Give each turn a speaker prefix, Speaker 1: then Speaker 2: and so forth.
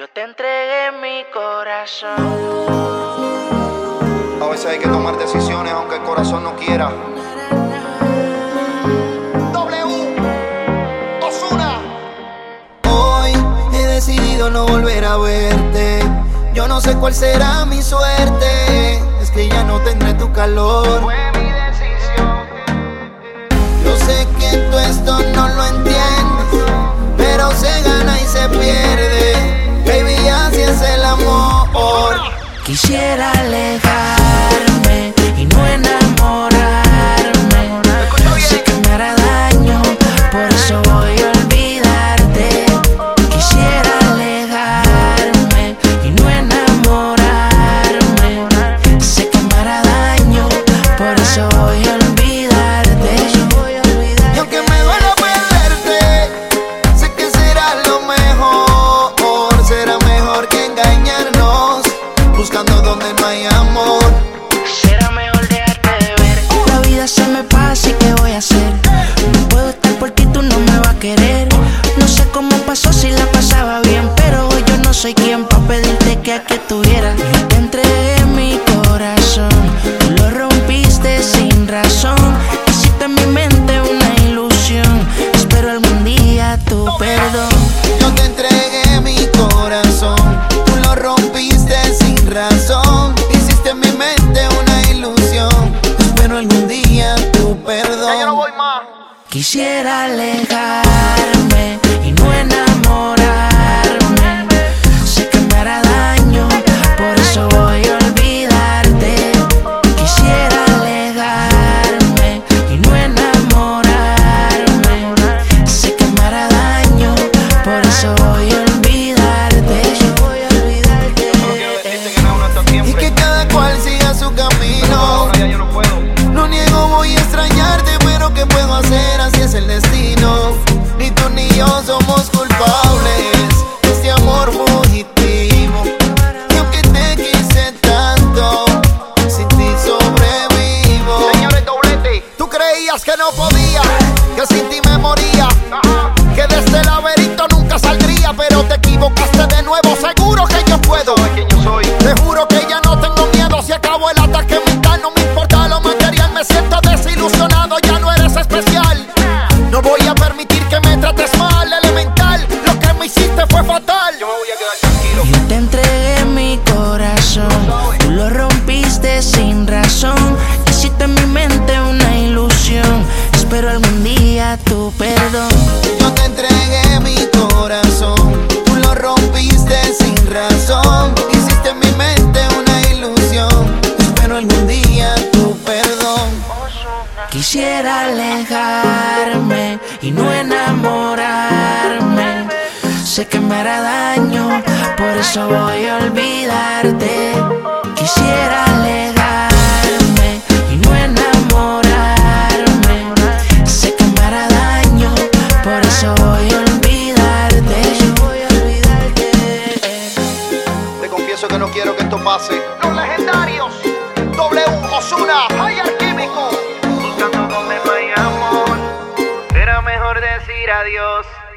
Speaker 1: Yo te entregué mi corazón.
Speaker 2: A veces hay que tomar decisiones aunque el corazón no quiera. Ozuna.
Speaker 3: Hoy he decidido no volver a verte. Yo no sé cuál será mi suerte. Es que ya no tendré tu calor.
Speaker 2: Fue mi decisión.
Speaker 3: Yo sé que tú esto no lo entiendes, pero se gana y se pierde. Baby, así es el amor.
Speaker 1: Quisiera alejarme y no enamorarme. Sé que me hará daño, por eso voy a olvidarte. Quisiera alejarme y no enamorarme. Sé que me hará daño, por eso voy a olvidarte.
Speaker 3: Y aunque me duela perderte, sé que será lo mejor. Será mejor que engañarnos, buscando donde no hay amor.
Speaker 1: Será mejor dejarte de ver. La vida se me pasa y ¿qué voy a hacer? No puedo estar por ti, tú no me vas a querer. No sé cómo pasó si la pasaba bien, pero hoy yo no soy quien pa' pedirte que aquí estuviera. Yo te entregué mi corazón, tú lo rompiste sin razón. Hiciste en mi mente una ilusión, espero algún día tu perdón.
Speaker 3: Yo te entregué mi corazón, tú lo rompiste sin razón. Hiciste en mi mente una ilusión, espero algún día tu perdón.
Speaker 2: Ya yo no voy más.
Speaker 1: Quisiera alejarme y no enamorarme. Sé que me hará daño, por eso voy a olvidarte. Quisiera alejarme y no enamorarme. Sé que me hará daño, por eso voy a olvidarte.
Speaker 2: Solo quiero decirte que no hasta
Speaker 3: Y
Speaker 2: siempre.
Speaker 3: que cada cual siga su camino.
Speaker 2: Ahora ya yo no puedo.
Speaker 3: No niego, voy a extrañarte, pero ¿qué puedo hacer? Así es el destino. Ni tú ni yo somos culpables de este amor fugitivo. Y aunque te quise tanto, sin ti sobrevivo.
Speaker 2: Señores, doblete.
Speaker 3: Tú creías que no podía, que sin ti me moría,
Speaker 2: Ajá.
Speaker 3: que de este laberinto nunca saldría, pero te equivocaste de nuevo. Seguro que yo puedo.
Speaker 2: ¿Sabes quién yo soy?
Speaker 3: Te juro que ya no tengo miedo. Si acabó el ataque mental, no me importa lo material. Me siento desilusionado, ya no eres especial. No voy a permitir que me trates mal, elemental. Lo que me hiciste fue fatal.
Speaker 2: Yo me voy a quedar tranquilo.
Speaker 1: Yo te entregué mi corazón, tú lo rompiste sin razón. Hiciste en mi mente una ilusión, espero algún día tu perdón.
Speaker 3: Yo te entregué mi corazón, tú lo rompiste sin razón. Hiciste en mi mente una ilusión, espero algún día tu perdón.
Speaker 1: Quisiera alejarme y no enamorarme. Sé que me hará daño, por eso voy a olvidarte. Quisiera alejarme y no enamorarme. Sé que me hará daño, por eso voy a olvidarte.
Speaker 2: Te confieso que no quiero que esto pase. Los legendarios. Ozuna. Higher Químico.
Speaker 4: Buscando donde no hay amor, será mejor decir adiós.